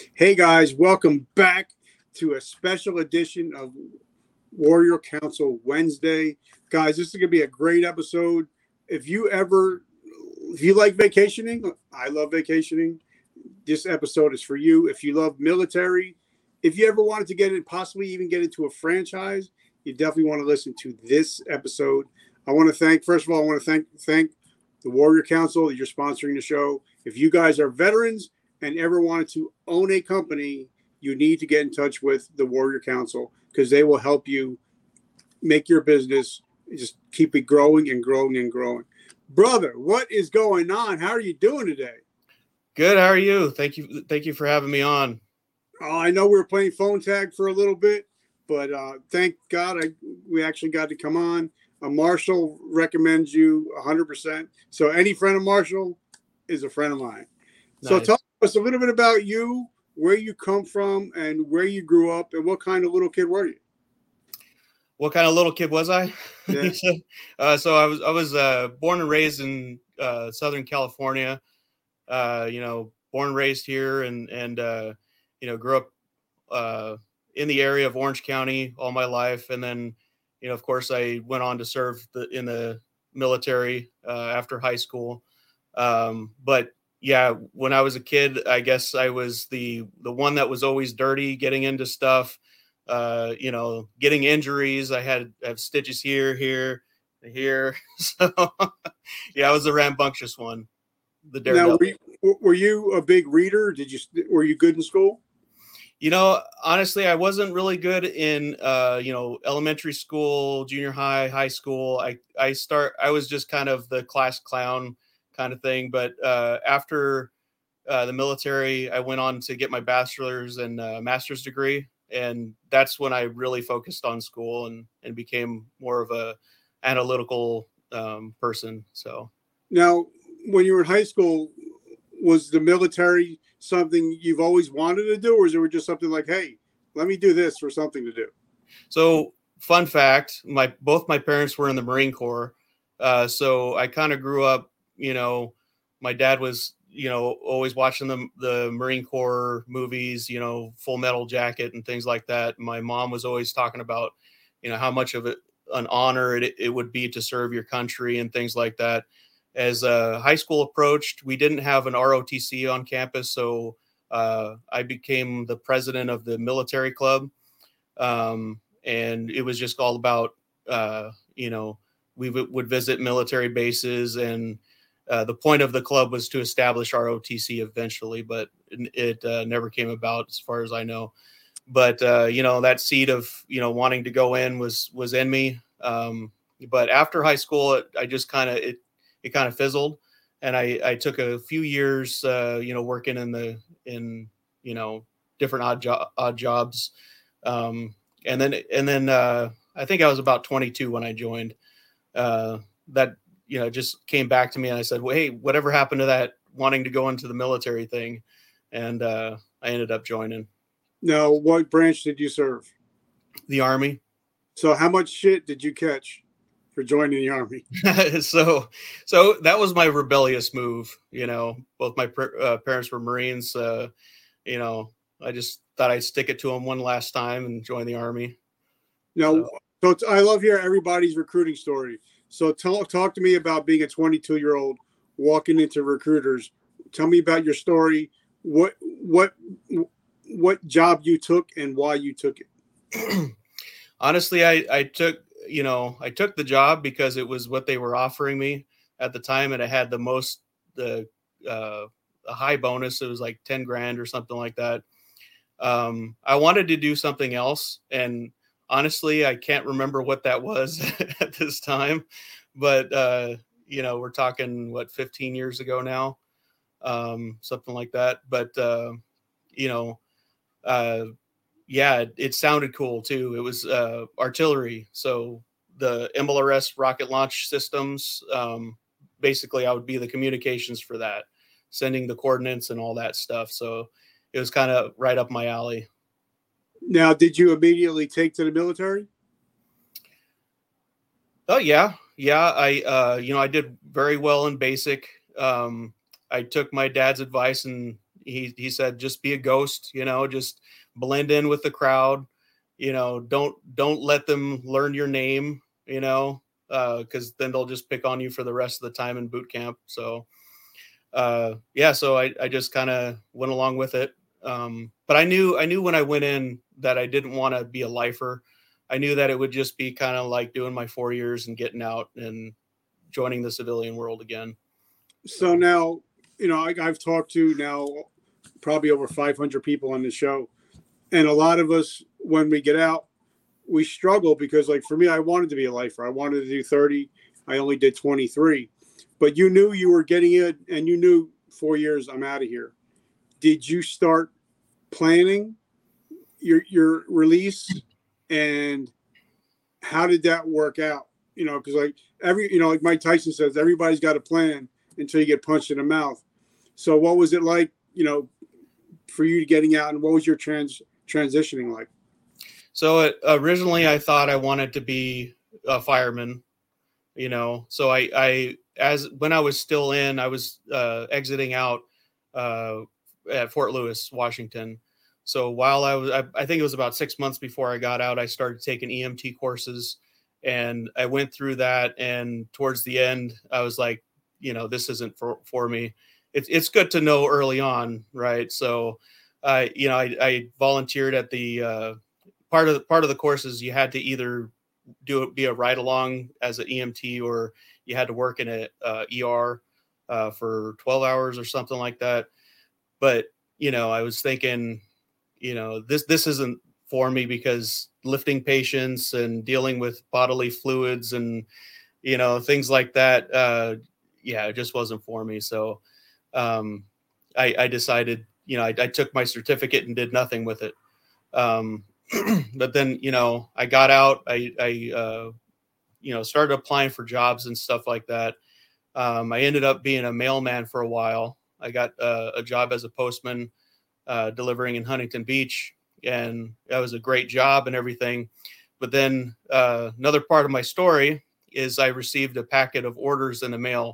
Hey guys, welcome back to a special edition of Warrior Council Wednesday. Guys, this is going to be a great episode. If you ever if you like vacationing, I love vacationing. This episode is for you. If you love military, if you ever wanted to get in, possibly even get into a franchise, you definitely want to listen to this episode. I want to thank, first of all, I want to thank the Warrior Council that you're sponsoring the show. If you guys are veterans and ever wanted to own a company, you need to get in touch with the Warrior Council because they will help you make your business just keep it growing and growing and growing. Brother, what is going on? How are you doing today? Good. How are you? Thank you for having me on. I know we were playing phone tag for a little bit, but thank God we actually got to come on. Marshall recommends you 100%. So any friend of Marshall is a friend of mine. So Nice. talk to us a little bit about you, where you come from, and where you grew up, and what kind of little kid were you? What kind of little kid was I? Yeah. So I was born and raised in Southern California. Born and raised here, and grew up in the area of Orange County all my life, and then of course, I went on to serve in the military after high school. But yeah, when I was a kid, I guess I was the one that was always dirty, getting into stuff, getting injuries. I have stitches here, here. So yeah, I was the rambunctious one, the Now, daredevil. were you a big reader? Were you good in school? Honestly, I wasn't really good in elementary school, junior high, high school. I was just kind of the class clown kind of thing. But after the military, I went on to get my bachelor's and master's degree, and that's when I really focused on school and became more of a analytical person. So Now, when you were in high school, was the military something you've always wanted to do, or is it just something like, hey, let me do this for something to do? So, fun fact: both my parents were in the Marine Corps, so I kind of grew up. My dad was always watching the Marine Corps movies, Full Metal Jacket and things like that. My mom was always talking about how much of an honor it would be to serve your country and things like that. As high school approached, we didn't have an ROTC on campus, so I became the president of the military club. And it was just all about we would visit military bases, and the point of the club was to establish ROTC eventually, but it never came about as far as I know. But that seed of wanting to go in was in me. But after high school, I just kind of it kind of fizzled, and I took a few years working in different odd jobs. And then I think I was about 22 when I joined. That just came back to me, and I said, "Well, hey, whatever happened to that wanting to go into the military thing?" And I ended up joining Now, what branch did you serve? the Army. So, how much shit did you catch for joining the Army? so that was my rebellious move. Both my parents were Marines. I just thought I'd stick it to them one last time and join the Army. Now, So I love hearing everybody's recruiting story. So, talk to me about being a 22-year-old walking into recruiters. Tell me about your story. What job you took and why you took it. honestly, I took the job because it was what they were offering me at the time, and it had the a high bonus. It was like 10 grand or something like that. I wanted to do something else, and honestly, I can't remember what that was at this time. But we're talking 15 years ago now, something like that. But you know, uh, yeah, it sounded cool too. It was artillery, so the MLRS rocket launch systems. Basically, I would be the communications for that, sending the coordinates and all that stuff. So it was kind of right up my alley. Now, did you immediately take to the military? Oh yeah. I did very well in basic. I took my dad's advice and he said, just be a ghost, just blend in with the crowd, don't let them learn your name, because then they'll just pick on you for the rest of the time in boot camp. So, so I just kind of went along with it. But I knew when I went in that I didn't want to be a lifer. I knew that it would just be kind of like doing my 4 years and getting out and joining the civilian world again. So now, I've talked to now probably over 500 people on the show. And a lot of us, when we get out, we struggle because, like, for me, I wanted to be a lifer. I wanted to do 30. I only did 23. But you knew you were getting it, and you knew 4 years, I'm out of here. Did you start planning your release, and how did that work out? Because like Mike Tyson says, everybody's got a plan until you get punched in the mouth. So what was it like, for you getting out, and what was your transitioning like? So originally I thought I wanted to be a fireman, so when I was still in, I was exiting out at Fort Lewis, Washington. So while I think it was about 6 months before I got out, I started taking EMT courses, and I went through that. And towards the end, I was like, this isn't for me. It's good to know early on, right? So, I volunteered at the part of the courses. You had to either be a ride along as an EMT, or you had to work in a ER for 12 hours or something like that. But I was thinking, this isn't for me, because lifting patients and dealing with bodily fluids and things like that, it just wasn't for me. So I decided, I took my certificate and did nothing with it. But then, I got out, I started applying for jobs and stuff like that. I ended up being a mailman for a while. I got a job as a postman, delivering in Huntington Beach, and that was a great job and everything. But then another part of my story is I received a packet of orders in the mail.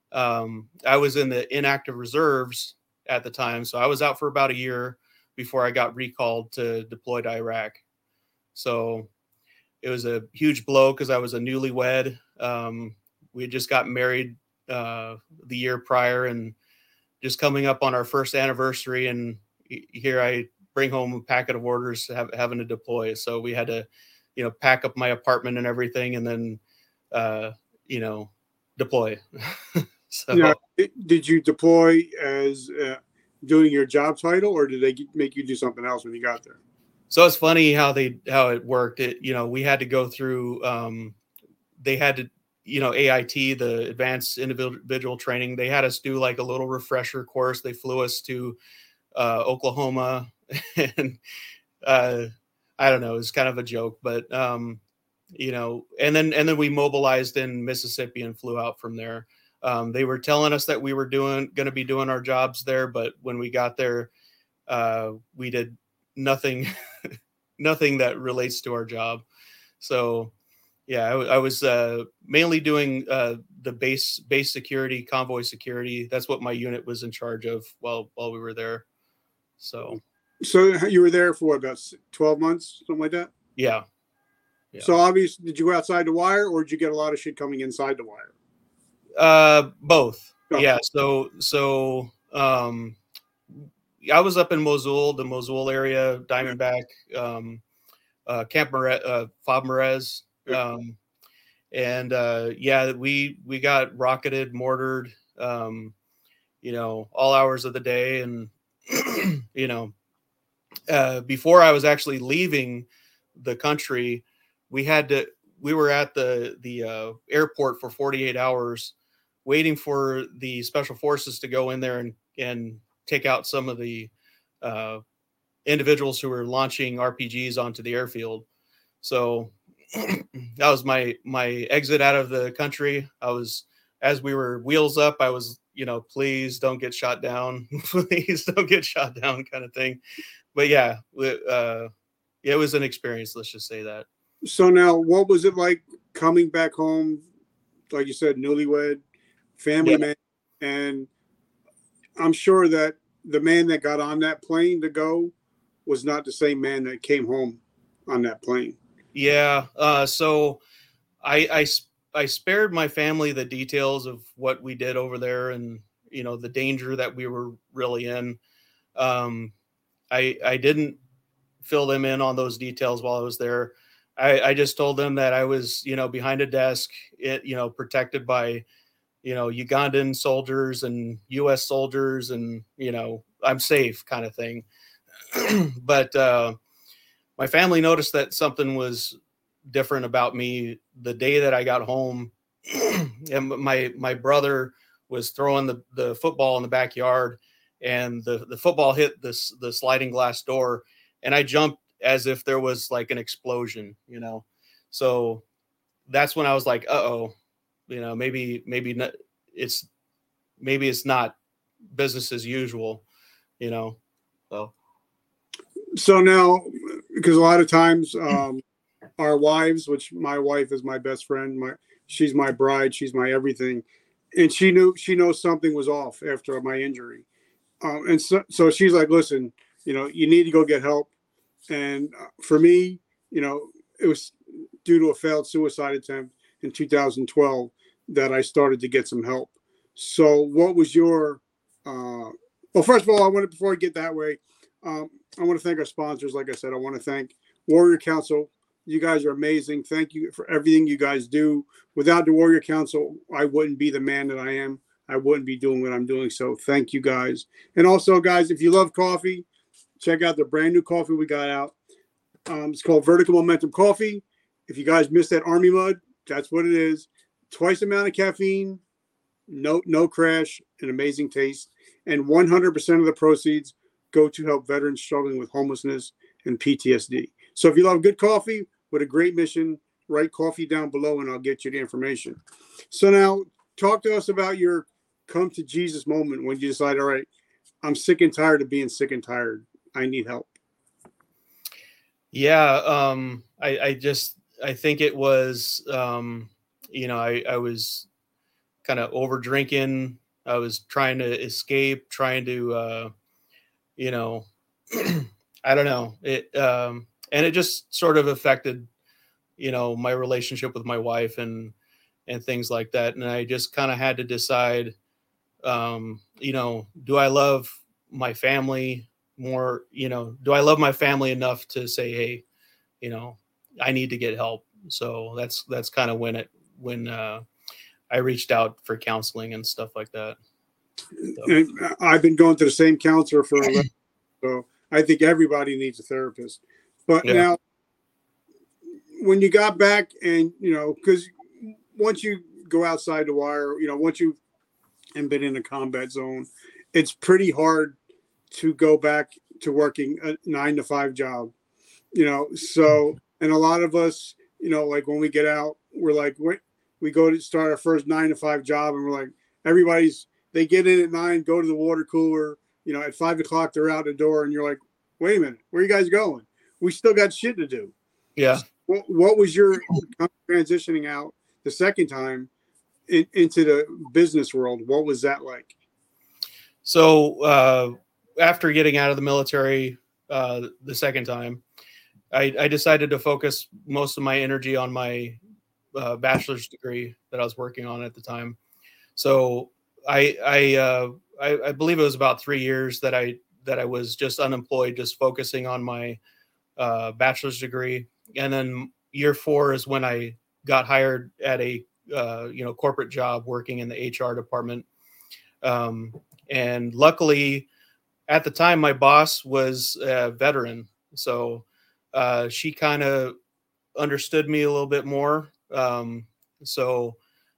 I was in the inactive reserves at the time, so I was out for about a year before I got recalled to deploy to Iraq. So it was a huge blow because I was a newlywed. We had just gotten married the year prior, and just coming up on our first anniversary, and here I bring home a packet of orders having to deploy. So we had to, pack up my apartment and everything, and then, deploy. So now, did you deploy as doing your job title, or did they make you do something else when you got there? So it's funny how it worked. We had to go through, they had to, AIT, the advanced individual training. They had us do like a little refresher course. They flew us to Oklahoma, and I don't know, it's kind of a joke, but and then we mobilized in Mississippi and flew out from there. They were telling us that we were going to be doing our jobs there, but when we got there, we did nothing that relates to our job. So I was mainly doing the base security, convoy security. That's what my unit was in charge of while we were there. So you were there for about 12 months, something like that? Yeah. So obviously, did you go outside the wire, or did you get a lot of shit coming inside the wire? Both. Oh. Yeah. So I was up in Mosul, the Mosul area, Diamondback, Camp Fob Merez. We got rocketed, mortared, all hours of the day. And, before I was actually leaving the country, we were at the airport for 48 hours waiting for the special forces to go in there and take out some of the individuals who were launching RPGs onto the airfield. So that was my exit out of the country. As we were wheels up, I was, please don't get shot down. Please don't get shot down, kind of thing. But it was an experience. Let's just say that. So now, what was it like coming back home? Like you said, newlywed, family man, and I'm sure that the man that got on that plane to go was not the same man that came home on that plane. Yeah. So I spared my family the details of what we did over there, and the danger that we were really in. I didn't fill them in on those details while I was there. I just told them that I was behind a desk, protected by Ugandan soldiers and U.S. soldiers, and I'm safe, kind of thing. But my family noticed that something was different about me the day that I got home. And my brother was throwing the football in the backyard, and the football hit the sliding glass door, and I jumped as if there was like an explosion, So that's when I was like, uh-oh, maybe not, it's not business as usual, So now, because a lot of times our wives, which my wife is my best friend, she's my bride, she's my everything, and she knows something was off after my injury, and so she's like, listen, you need to go get help. And for me, it was due to a failed suicide attempt in 2012 that I started to get some help. So what was your well, first of all, before I get that way, I want to thank our sponsors. Like I said, I want to thank Warrior Council. You guys are amazing. Thank you for everything you guys do. Without the Warrior Council, I wouldn't be the man that I am. I wouldn't be doing what I'm doing. So thank you guys. And also, guys, if you love coffee, check out the brand new coffee we got out. It's called Vertical Momentum Coffee. If you guys missed that Army Mud, that's what it is. Twice the amount of caffeine, no crash, an amazing taste. And 100% of the proceeds go to help veterans struggling with homelessness and PTSD. So if you love good coffee with a great mission, write coffee down below and I'll get you the information. So now talk to us about your come to Jesus moment when you decide, all right, I'm sick and tired of being sick and tired. I need help. Yeah. I think it was, I was kind of over drinking. I was trying to escape, trying to, I don't know it. And it just sort of affected, my relationship with my wife and things like that. And I just kind of had to decide, do I love my family more? Do I love my family enough to say, hey, I need to get help. So that's kind of when I reached out for counseling and stuff like that. So. And I've been going to the same counselor for 11, so I think everybody needs a therapist. But now, when you got back and, because once you go outside the wire, once you've been in a combat zone, it's pretty hard to go back to working a 9-to-5 job, So, and a lot of us, like when we get out, we're like, we go to start our first 9-to-5 job and we're like, they get in at 9, go to the water cooler, at 5 o'clock, they're out the door and you're like, wait a minute, where are you guys going? We still got shit to do. Yeah. So what was your transitioning out the second time into the business world? What was that like? So after getting out of the military the second time, I decided to focus most of my energy on my bachelor's degree that I was working on at the time. So I believe it was about 3 years that I was just unemployed, just focusing on my bachelor's degree. And then year 4 is when I got hired at a corporate job working in the HR department. And luckily, at the time, my boss was a veteran, so she kind of understood me a little bit more. So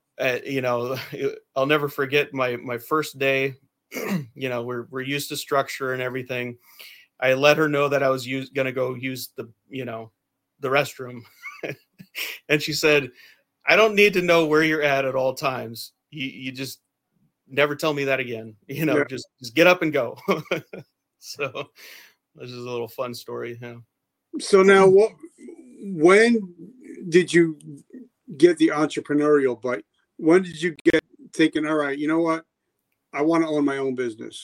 I'll never forget my first day. We're used to structure and everything. I let her know that I was going to go use the restroom. And she said, I don't need to know where you're at all times. You just never tell me that again. Just get up and go. So this is a little fun story. Yeah. So now when did you get the entrepreneurial bite? When did you get thinking, all right, you know what? I want to own my own business.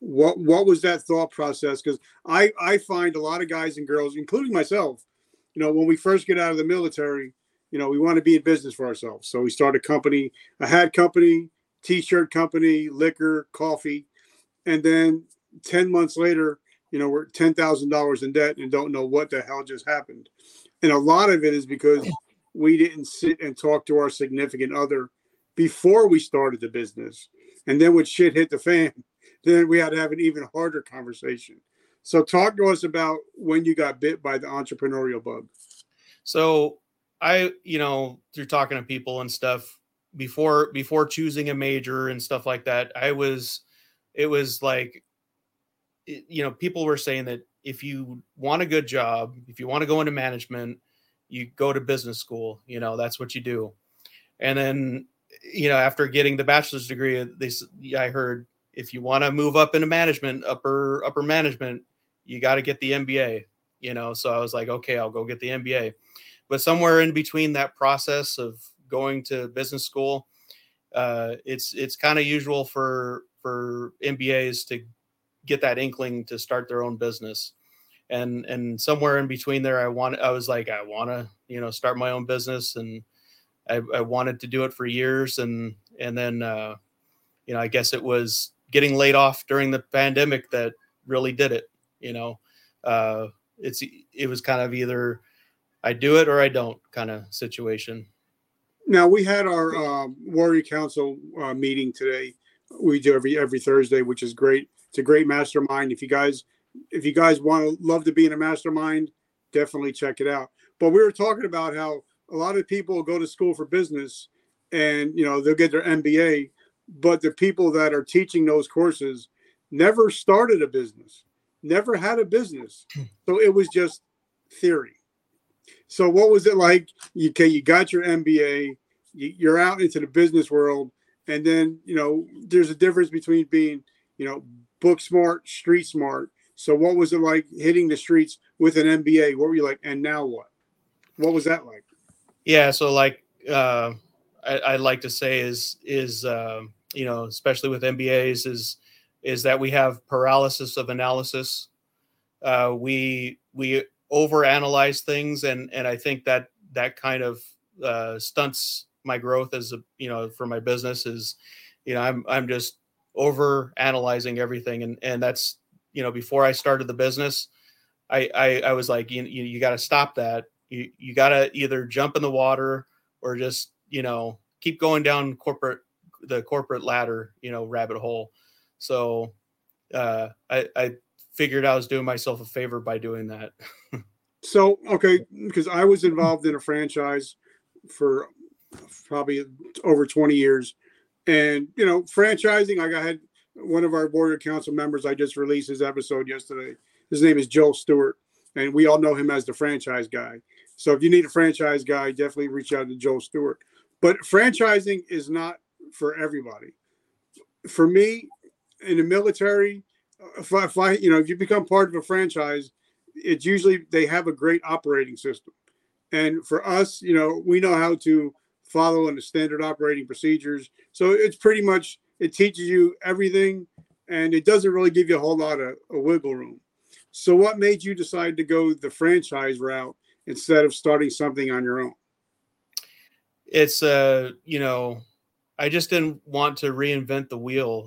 What was that thought process? Because I find a lot of guys and girls, including myself, when we first get out of the military, we want to be in business for ourselves. So we start a hat company, t-shirt company, liquor, coffee, and then 10 months later, we're $10,000 in debt and don't know what the hell just happened. And a lot of it is because we didn't sit and talk to our significant other before we started the business. And then when shit hit the fan, then we had to have an even harder conversation. So talk to us about when you got bit by the entrepreneurial bug. So through talking to people and stuff before choosing a major and stuff like that, it was like, people were saying that if you want a good job, if you want to go into management, you go to business school, that's what you do. And then, after getting the bachelor's degree, I heard if you want to move up into management, upper management, you got to get the MBA, so I was like, okay, I'll go get the MBA. But somewhere in between that process of going to business school, it's kind of usual for MBAs to get that inkling to start their own business. And somewhere in between there, I want to, start my own business. And I wanted to do it for years. And then, I guess it was getting laid off during the pandemic that really did it. It was kind of either I do it or I don't kind of situation. Now we had our Warrior Council meeting today. We do every Thursday, which is great. It's a great mastermind. If you guys love to be in a mastermind, definitely check it out. But we were talking about how a lot of people go to school for business and, they'll get their MBA, but the people that are teaching those courses never started a business, never had a business. So it was just theory. So what was it like? You got your MBA, you're out into the business world. And then, there's a difference between being, book smart, street smart. So what was it like hitting the streets with an MBA? What were you like? And now what? What was that like? Yeah. So like, I'd like to say is especially with MBAs is that we have paralysis of analysis. We overanalyze things. And I think that kind of stunts my growth as for my business is, I'm just over analyzing everything. And that's, before I started the business, I was like, you got to stop that. You got to either jump in the water or just, keep going down the corporate ladder, rabbit hole. So I figured I was doing myself a favor by doing that. So, okay, because I was involved in a franchise for probably over 20 years. And, franchising, like I had one of our Warrior Council members, I just released his episode yesterday. His name is Joel Stewart, and we all know him as the franchise guy. So if you need a franchise guy, definitely reach out to Joel Stewart. But franchising is not for everybody. For me, in the military, if you become part of a franchise, it's usually they have a great operating system. And for us, we know how to follow in the standard operating procedures. So it's pretty much, it teaches you everything and it doesn't really give you a whole lot of wiggle room. So what made you decide to go the franchise route instead of starting something on your own? It's, I just didn't want to reinvent the wheel.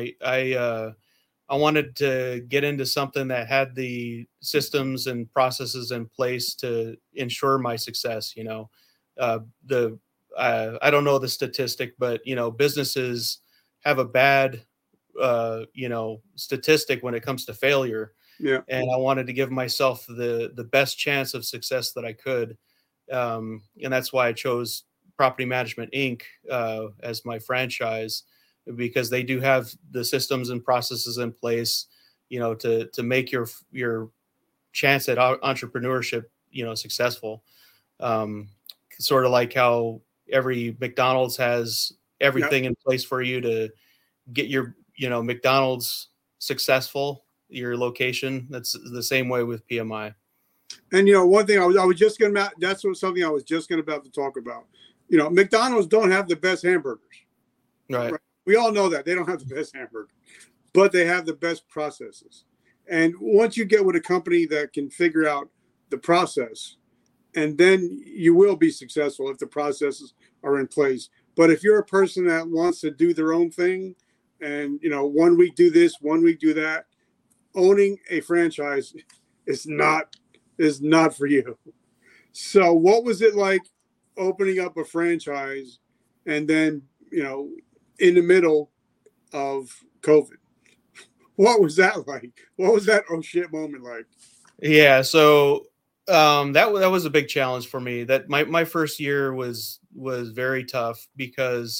I wanted to get into something that had the systems and processes in place to ensure my success. I don't know the statistic, but businesses have a bad, statistic when it comes to failure. Yeah. And I wanted to give myself the best chance of success that I could. And that's why I chose Property Management Inc. As my franchise, because they do have the systems and processes in place, to make your chance at entrepreneurship, successful. Sort of like how every McDonald's has everything in place for you to get your, McDonald's successful, your location. That's the same way with PMI. And, one thing something I was just about to talk about. McDonald's don't have the best hamburgers. Right. We all know that they don't have the best hamburger, but they have the best processes. And once you get with a company that can figure out the process, and then you will be successful if the processes are in place. But if you're a person that wants to do their own thing and, 1 week do this, 1 week do that, owning a franchise is not for you. So what was it like opening up a franchise and then, in the middle of COVID? What was that like? What was that oh shit moment like? Yeah, so that was a big challenge for me. That my first year was very tough because,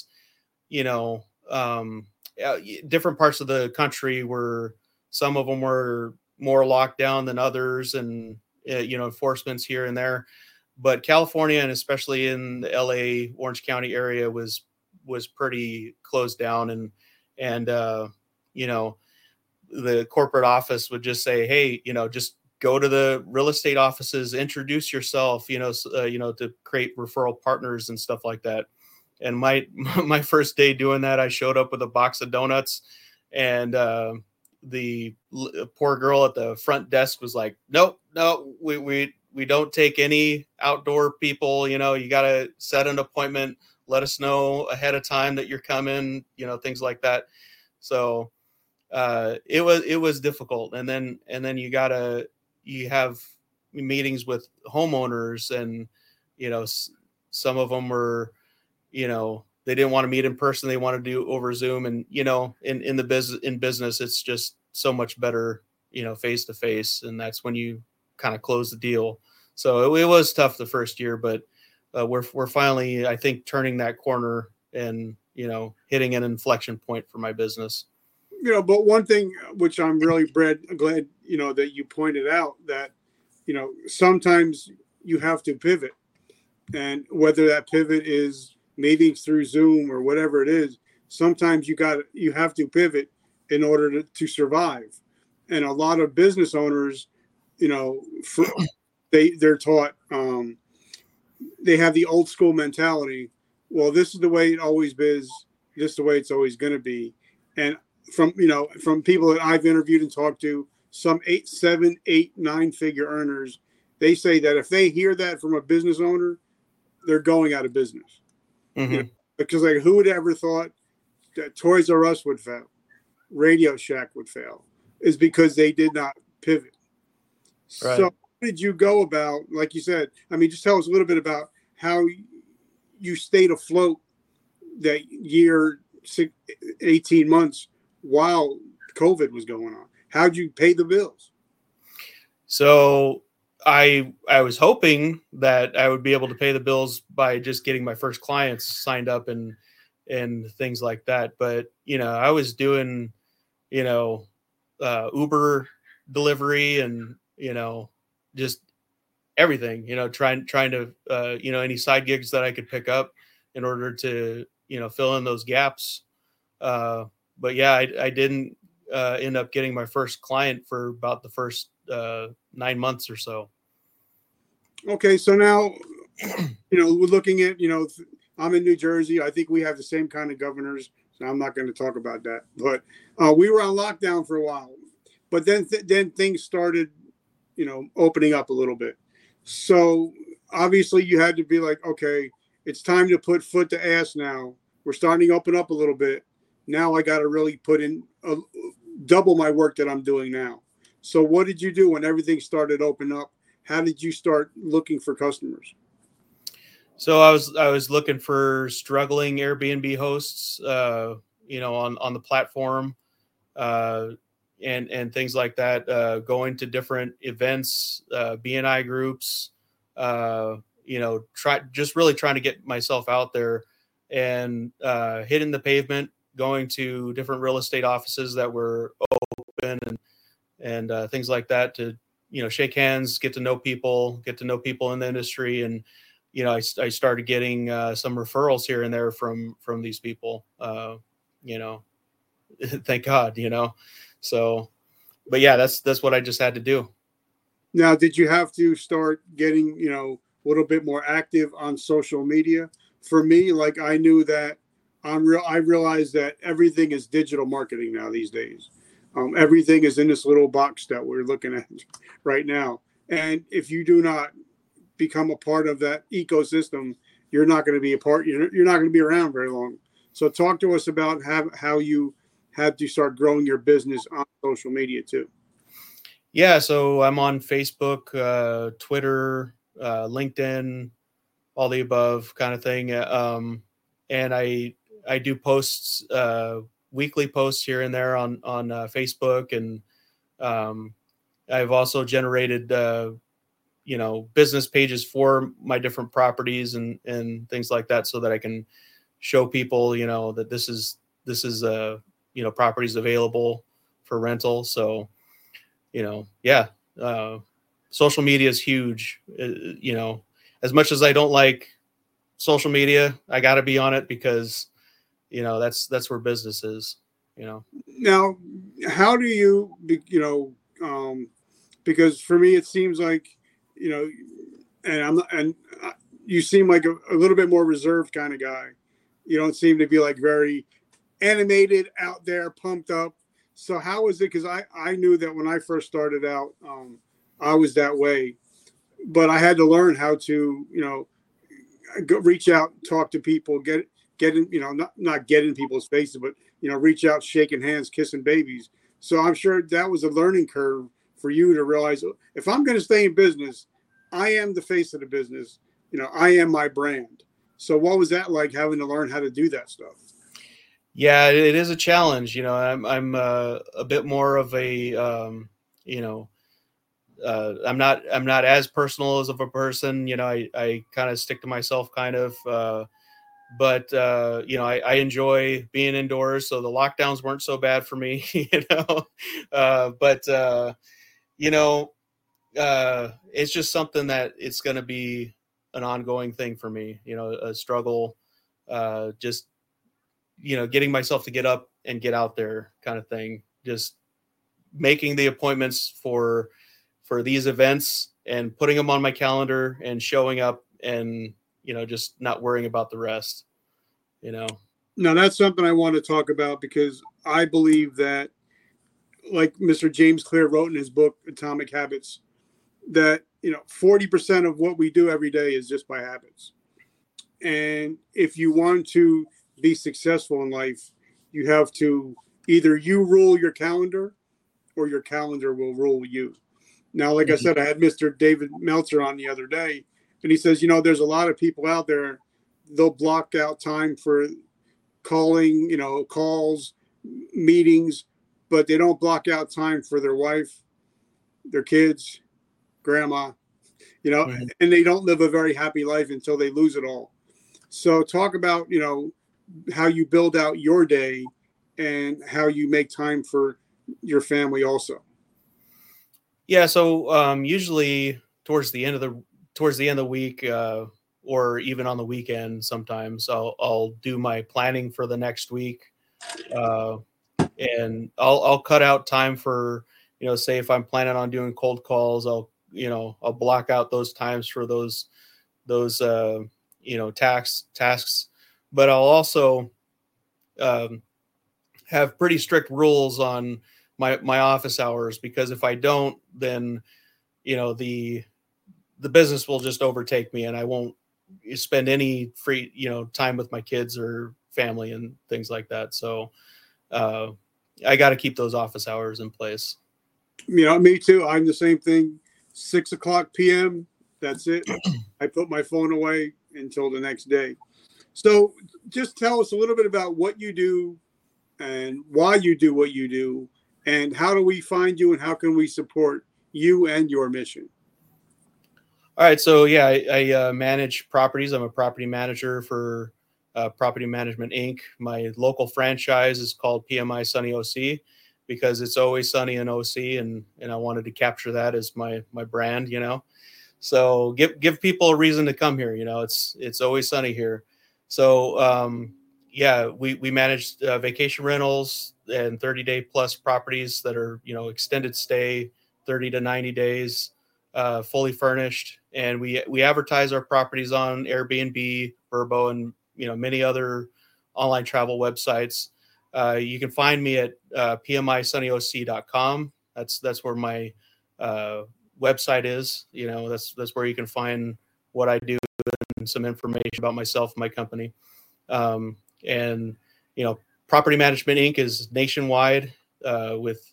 different parts of the country some of them were more locked down than others, and enforcements here and there. But California, and especially in the LA Orange County area, was pretty closed down, and the corporate office would just say, hey, just go to the real estate offices, introduce yourself, to create referral partners and stuff like that. And my first day doing that, I showed up with a box of donuts, and the poor girl at the front desk was like, nope, no, we don't take any outdoor people. You got to set an appointment, let us know ahead of time that you're coming, things like that. So it was difficult. And then you have meetings with homeowners, and, some of them were, they didn't want to meet in person. They want to do over Zoom, and, in business, it's just so much better, face to face. And that's when you kind of close the deal. So it was tough the first year, but we're finally, I think, turning that corner and, hitting an inflection point for my business. But one thing which I'm really glad, that you pointed out, that, sometimes you have to pivot, and whether that pivot is meetings through Zoom or whatever it is, sometimes you have to pivot in order to survive. And a lot of business owners, they're taught, they have the old school mentality. Well, this is the way it always is. This is the way it's always going to be. And from people that I've interviewed and talked to, some 8, 7, 8, 9-figure earners, they say that if they hear that from a business owner, they're going out of business. Mm-hmm. Because who would ever thought that Toys R Us would fail, Radio Shack would fail, is because they did not pivot. Right. So how did you go about, like you said, just tell us a little bit about how you stayed afloat that year, 18 months while COVID was going on. How'd you pay the bills? So I was hoping that I would be able to pay the bills by just getting my first clients signed up and things like that. But, I was doing, Uber delivery and, just everything, trying to, any side gigs that I could pick up in order to, fill in those gaps. But yeah, I didn't end up getting my first client for about the first 9 months or so. Okay, so now, we're looking at, I'm in New Jersey. I think we have the same kind of governors, so I'm not going to talk about that. But we were on lockdown for a while. But then things started, opening up a little bit. So obviously you had to be like, okay, it's time to put foot to ass now. We're starting to open up a little bit. Now I got to really put in double my work that I'm doing now. So what did you do when everything started opening up? How did you start looking for customers? So I was looking for struggling Airbnb hosts, on the platform, and things like that. Going to different events, BNI groups, really trying to get myself out there and hitting the pavement, going to different real estate offices that were open and things like that to, shake hands, get to know people in the industry. And, I started getting some referrals here and there from these people, thank God, so, but yeah, that's what I just had to do. Now, did you have to start getting, a little bit more active on social media? For me, I knew that I realized that everything is digital marketing now these days. Everything is in this little box that we're looking at right now. And if you do not become a part of that ecosystem, you're not going to be a part. You're not going to be around very long. So talk to us about how you had to start growing your business on social media too. Yeah, so I'm on Facebook, Twitter, LinkedIn, all the above kind of thing. And I do posts, weekly posts here and there on Facebook, and I've also generated business pages for my different properties and things like that, so that I can show people that this is properties available for rental. So social media is huge. As much as I don't like social media, I got to be on it because that's where business is. Now, how do you because for me it seems like and you seem like a little bit more reserved kind of guy. You don't seem to be like very animated, out there, pumped up. So how is it? Because I knew that when I first started out, I was that way, but I had to learn how to reach out, talk to people, get in, not get in people's faces, but reach out, shaking hands, kissing babies. So I'm sure that was a learning curve for you to realize, if I'm going to stay in business, I am the face of the business. I am my brand. So what was that like, having to learn how to do that stuff? Yeah, it is a challenge. I'm a bit more of a I'm not as personal as of a person. I kind of stick to myself, kind of. But I enjoy being indoors, so the lockdowns weren't so bad for me. It's just something that it's going to be an ongoing thing for me. A struggle. Just getting myself to get up and get out there, kind of thing. Just making the appointments for these events and putting them on my calendar and showing up, and just not worrying about the rest. Now that's something I want to talk about, because I believe that, like Mr. James Clear wrote in his book Atomic Habits, that 40% of what we do every day is just by habits. And if you want to be successful in life, you have to either you rule your calendar or your calendar will rule you. Now, like I said, I had Mr. David Meltzer on the other day, and he says, there's a lot of people out there, they'll block out time for calling, calls, meetings, but they don't block out time for their wife, their kids, grandma, Right. and they don't live a very happy life until they lose it all. So talk about, how you build out your day and how you make time for your family also. Yeah. So usually towards the end of the week, or even on the weekend, sometimes I'll do my planning for the next week, and I'll cut out time for, say if I'm planning on doing cold calls, I'll block out those times for those tasks. But I'll also have pretty strict rules on my office hours, because if I don't, then the business will just overtake me, and I won't spend any free time with my kids or family and things like that. So I got to keep those office hours in place. Me too. I'm the same thing. 6:00 p.m. That's it. I put my phone away until the next day. So just tell us a little bit about what you do and why you do what you do, and how do we find you, and how can we support you and your mission? All right. So yeah, I manage properties. I'm a property manager for Property Management Inc. My local franchise is called PMI Sunny OC, because it's always sunny in OC, and I wanted to capture that as my brand. So give people a reason to come here. It's always sunny here. So we manage vacation rentals and 30-day plus properties that are extended stay, 30 to 90 days. Fully furnished, and we advertise our properties on Airbnb, Vrbo, and many other online travel websites. You can find me at pmissunnyoc.com. That's where my website is. That's where you can find what I do and some information about myself and my company. And Property Management Inc. is nationwide with,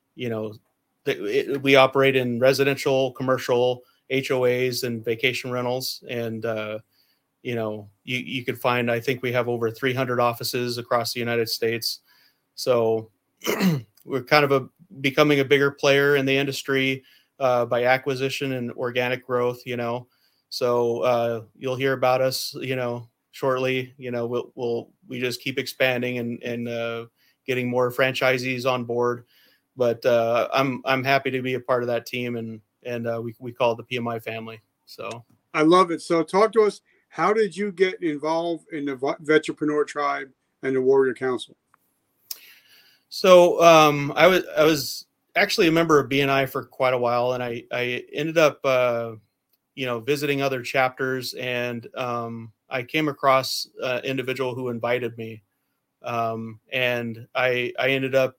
we operate in residential, commercial, HOAs, and vacation rentals. And, you can find, I think we have over 300 offices across the United States. So we're kind of becoming a bigger player in the industry by acquisition and organic growth, So you'll hear about us, shortly. We just keep expanding and getting more franchisees on board. But I'm happy to be a part of that team, and we call it the PMI family. So I love it. So talk to us. How did you get involved in the Vetrepreneur Tribe and the Warrior Council? So I was actually a member of BNI for quite a while, and I ended up visiting other chapters, and I came across an individual who invited me, and I ended up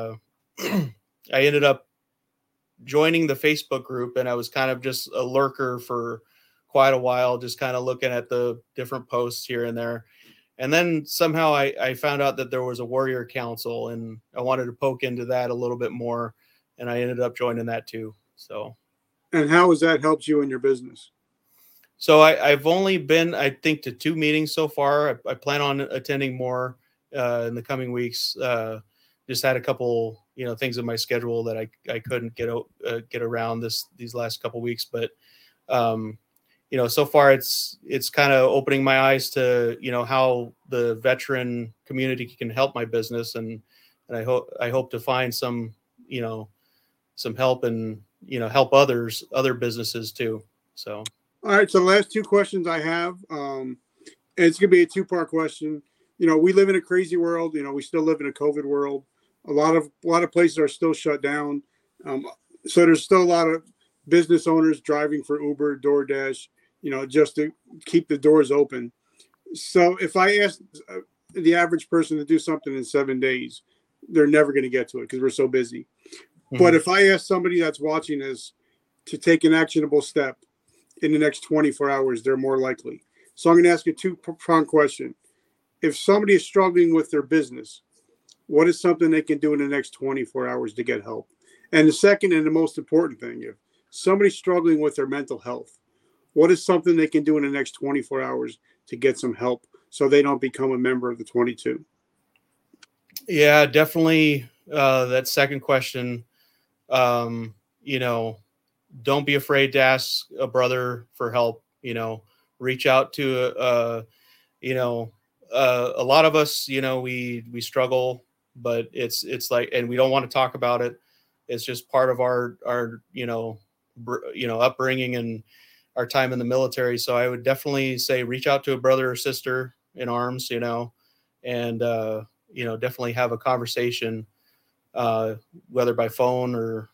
joining the Facebook group, and I was kind of just a lurker for quite a while, just kind of looking at the different posts here and there. And then somehow I found out that there was a Warrior Council, and I wanted to poke into that a little bit more, and I ended up joining that too. So. And how has that helped you in your business? So I've only been, I think, to 2 meetings so far. I plan on attending more in the coming weeks. Just had a couple, things in my schedule that I couldn't get around these last couple weeks. But so far it's kind of opening my eyes to how the veteran community can help my business, and I hope to find some help and help other businesses too. So. All right. So the last 2 questions I have, it's going to be a 2-part question. We live in a crazy world. We still live in a COVID world. A lot of places are still shut down. So there's still a lot of business owners driving for Uber, DoorDash, just to keep the doors open. So if I ask the average person to do something in 7 days, they're never going to get to it because we're so busy. Mm-hmm. But if I ask somebody that's watching this to take an actionable step in the next 24 hours, they're more likely. So I'm going to ask you a 2-pronged question. If somebody is struggling with their business, what is something they can do in the next 24 hours to get help? And the second and the most important thing, if somebody's struggling with their mental health, what is something they can do in the next 24 hours to get some help so they don't become a member of the 22? Yeah, definitely. That second question, don't be afraid to ask a brother for help. Reach out to a lot of us. We struggle, but it's like, and we don't want to talk about it. It's just part of our upbringing and our time in the military. So I would definitely say reach out to a brother or sister in arms, and definitely have a conversation, whether by phone or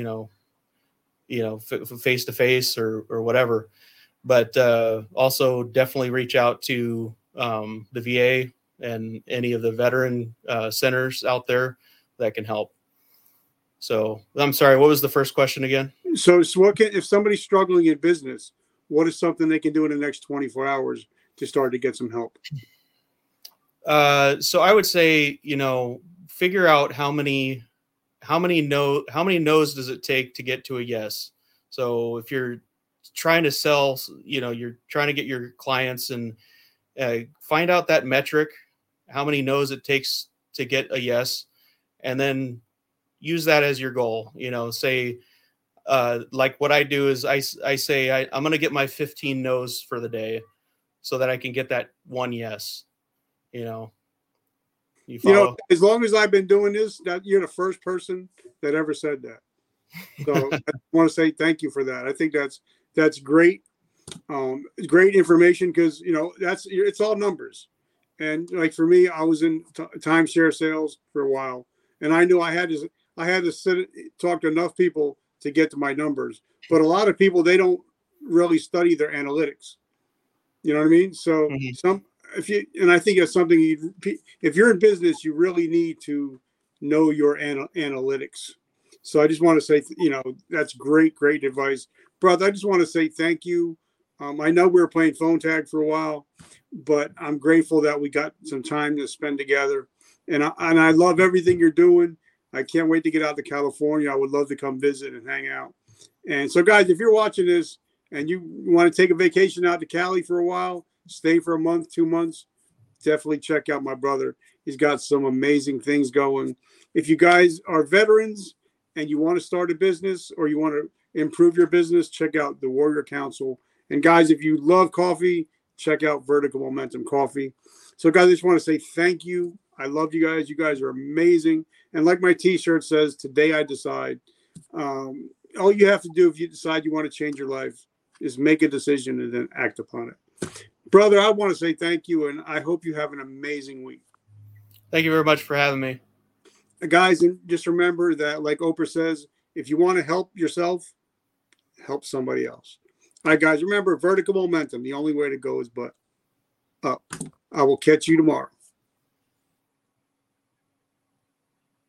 face to face or whatever. But also definitely reach out to the VA and any of the veteran centers out there that can help. So I'm sorry, what was the first question again? So if somebody's struggling in business, what is something they can do in the next 24 hours to start to get some help? So I would say, figure out how many no's does it take to get to a yes. So if you're trying to sell, you're trying to get your clients, and find out that metric, how many no's it takes to get a yes, and then use that as your goal. Say, like what I do is I say I'm going to get my 15 no's for the day so that I can get that one yes. As long as I've been doing this, that you're the first person that ever said that. So I want to say thank you for that. I think that's great. Great information, because it's all numbers. And like for me, I was in timeshare sales for a while, and I knew I had to talk to enough people to get to my numbers. But a lot of people, they don't really study their analytics. You know what I mean? So I think it's something if you're in business, you really need to know your analytics. So I just want to say, that's great advice, brother. I just want to say thank you. I know we were playing phone tag for a while, but I'm grateful that we got some time to spend together. And I love everything you're doing. I can't wait to get out to California. I would love to come visit and hang out. And so, guys, if you're watching this and you want to take a vacation out to Cali for a while, stay for a month, 2 months, definitely check out my brother. He's got some amazing things going. If you guys are veterans and you want to start a business or you want to improve your business, check out the Warrior Council. And guys, if you love coffee, check out Vertical Momentum Coffee. So guys, I just want to say thank you. I love you guys. You guys are amazing. And like my t-shirt says, today I decide. All you have to do if you decide you want to change your life is make a decision and then act upon it. Brother, I want to say thank you, and I hope you have an amazing week. Thank you very much for having me. Guys, and just remember that, like Oprah says, if you want to help yourself, help somebody else. All right, guys, remember, vertical momentum. The only way to go is but up. I will catch you tomorrow.